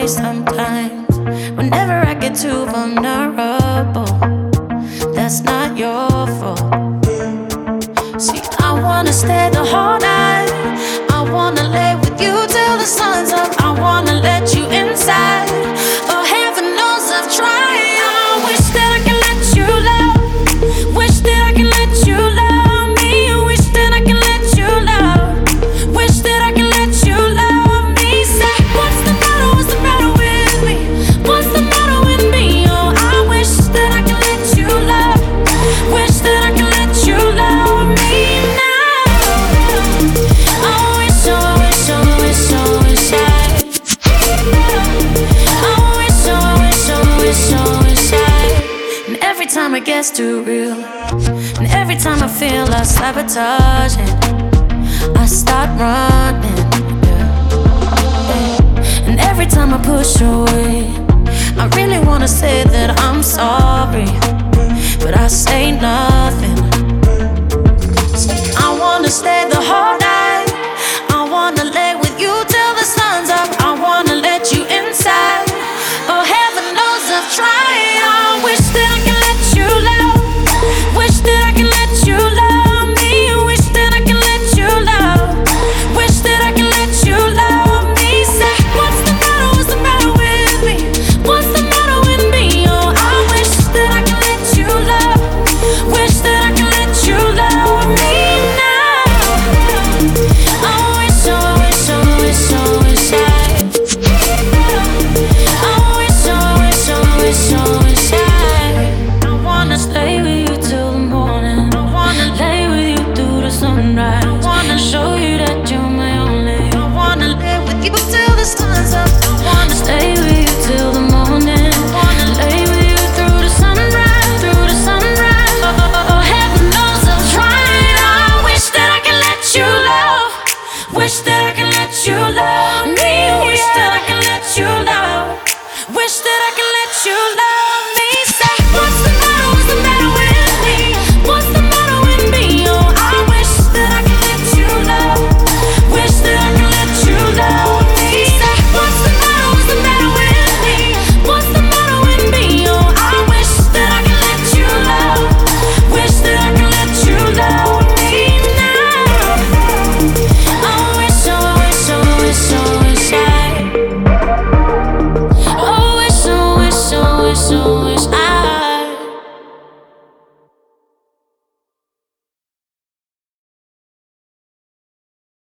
way sometimes. Whenever I get too vulnerable, that's not your fault. See, I wanna stay the whole night. I wanna lay with you till the sun's up. I wanna let you inside. Oh, heaven knows I've tried. I wish that I could let you love. Wish that I could let you love me. Wish that I could let you love. Wish that I could let you love me. Say, what's the matter? What's the matter with me? What's the matter with me? Oh, I wish that I could let you love. Wish that I could let you love me now. I wish, oh, wish, oh, wish, oh, wish And every time it gets too real, and every time I feel like sabotaging, I start running, yeah. And every time I push away, I really wanna say that I'm sorry, but I say nothing. I wanna stay the whole night. I wanna lay